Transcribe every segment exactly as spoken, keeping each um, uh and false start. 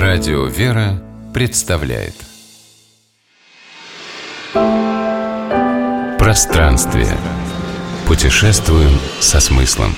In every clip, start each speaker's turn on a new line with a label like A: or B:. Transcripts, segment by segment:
A: Радио «Вера» представляет Пространствие. Путешествуем со смыслом.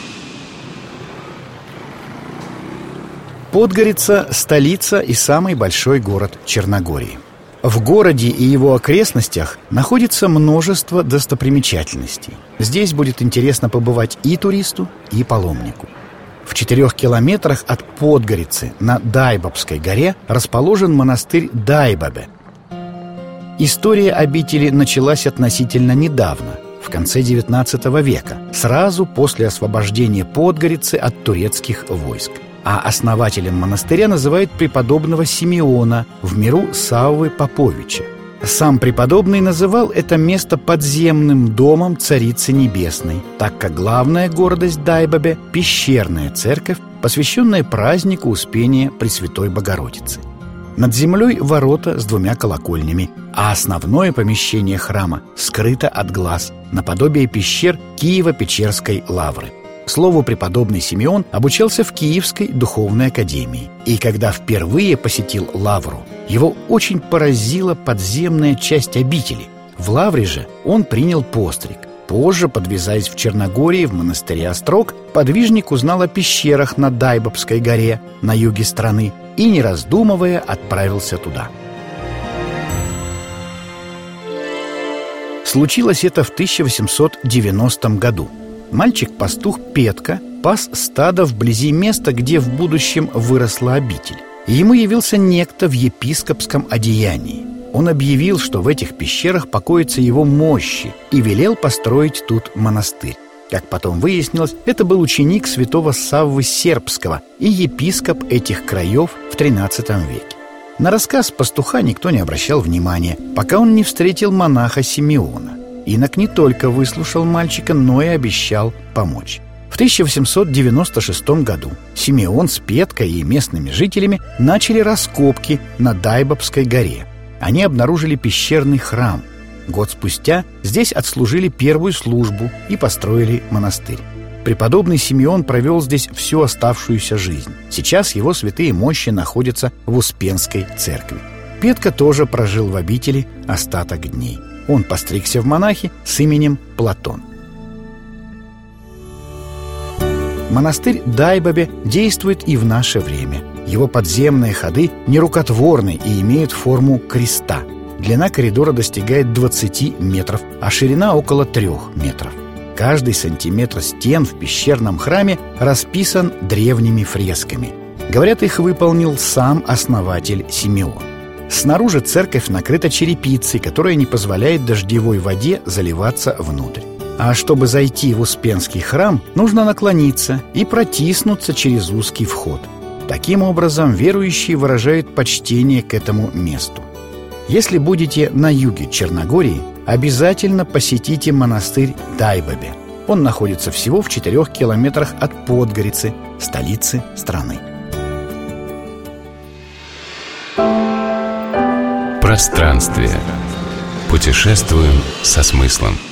B: Подгорица – столица и самый большой город Черногории. В городе и его окрестностях находится множество достопримечательностей. Здесь будет интересно побывать и туристу, и паломнику. В четырех километрах от Подгорицы на Дайбабской горе расположен монастырь Дайбабе. История обители началась относительно недавно, в конце девятнадцатого века, сразу после освобождения Подгорицы от турецких войск. А основателем монастыря называют преподобного Симеона, в миру Саввы Поповича. Сам преподобный называл это место подземным домом Царицы Небесной, так как главная гордость Дайбабе – пещерная церковь, посвященная празднику Успения Пресвятой Богородицы. Над землей ворота с двумя колокольнями, а основное помещение храма скрыто от глаз, наподобие пещер Киево-Печерской лавры. К слову, преподобный Симеон обучался в Киевской духовной академии, и когда впервые посетил лавру, его очень поразила подземная часть обители. В лавре же он принял постриг. Позже, подвязаясь в Черногории в монастыре Острог, подвижник узнал о пещерах на Дайбабской горе на юге страны и, не раздумывая, отправился туда. Случилось это в тысяча восемьсот девяностом году. Мальчик-пастух Петка пас стадо вблизи места, где в будущем выросла обитель. И ему явился некто в епископском одеянии. Он объявил, что в этих пещерах покоятся его мощи, и велел построить тут монастырь. Как потом выяснилось, это был ученик святого Саввы Сербского и епископ этих краев в тринадцатом веке. На рассказ пастуха никто не обращал внимания, пока он не встретил монаха Симеона. Инок не только выслушал мальчика, но и обещал помочь. В тысяча восемьсот девяносто шестом году Симеон с Петкой и местными жителями начали раскопки на Дайбабской горе. Они обнаружили пещерный храм. Год спустя здесь отслужили первую службу и построили монастырь. Преподобный Симеон провел здесь всю оставшуюся жизнь. Сейчас его святые мощи находятся в Успенской церкви. Петка тоже прожил в обители остаток дней. Он постригся в монахи с именем Платон. Монастырь Дайбабе действует и в наше время. Его подземные ходы нерукотворны и имеют форму креста. Длина коридора достигает двадцати метров, а ширина около трех метров. Каждый сантиметр стен в пещерном храме расписан древними фресками. Говорят, их выполнил сам основатель Симеон. Снаружи церковь накрыта черепицей, которая не позволяет дождевой воде заливаться внутрь. А чтобы зайти в Успенский храм, нужно наклониться и протиснуться через узкий вход. Таким образом, верующие выражают почтение к этому месту. Если будете на юге Черногории, обязательно посетите монастырь Дайбабе. Он находится всего в четырех километрах от Подгорицы, столицы страны.
A: Пространствие. Путешествуем со смыслом.